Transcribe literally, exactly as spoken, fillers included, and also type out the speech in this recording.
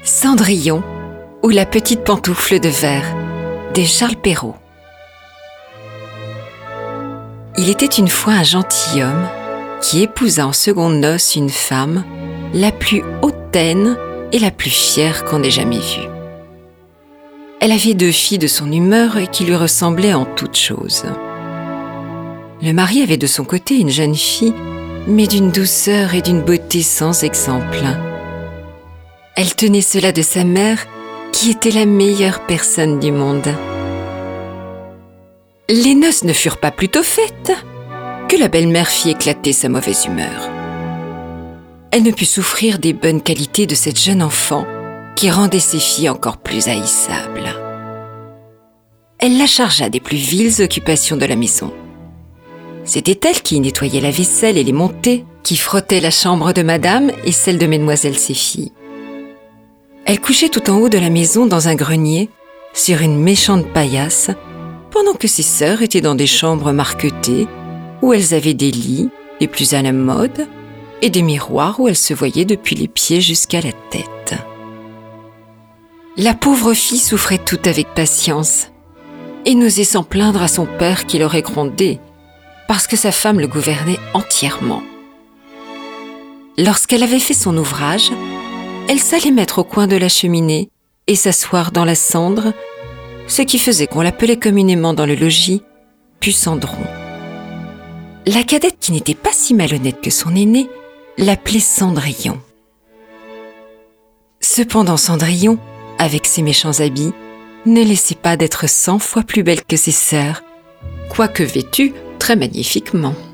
Cendrillon ou la petite pantoufle de verre de Charles Perrault. Il était une fois un gentilhomme qui épousa en secondes noces une femme la plus hautaine et la plus fière qu'on ait jamais vue. Elle avait deux filles de son humeur et qui lui ressemblaient en toutes choses. Le mari avait de son côté une jeune fille, mais d'une douceur et d'une beauté sans exemple. Elle tenait cela de sa mère, qui était la meilleure personne du monde. Les noces ne furent pas plus tôt faites que la belle-mère fit éclater sa mauvaise humeur. Elle ne put souffrir des bonnes qualités de cette jeune enfant qui rendait ses filles encore plus haïssables. Elle la chargea des plus viles occupations de la maison. C'était elle qui nettoyait la vaisselle et les montées, qui frottait la chambre de madame et celle de mesdemoiselles ses filles. Elle couchait tout en haut de la maison dans un grenier, sur une méchante paillasse, pendant que ses sœurs étaient dans des chambres marquetées, où elles avaient des lits les plus à la mode et des miroirs où elles se voyaient depuis les pieds jusqu'à la tête. La pauvre fille souffrait toute avec patience et n'osait s'en plaindre à son père qui l'aurait grondée, parce que sa femme le gouvernait entièrement. Lorsqu'elle avait fait son ouvrage, elle s'allait mettre au coin de la cheminée et s'asseoir dans la cendre, ce qui faisait qu'on l'appelait communément dans le logis « Pucendron ». La cadette, qui n'était pas si malhonnête que son aînée, l'appelait Cendrillon. Cependant Cendrillon, avec ses méchants habits, ne laissait pas d'être cent fois plus belle que ses sœurs, quoique vêtue très magnifiquement.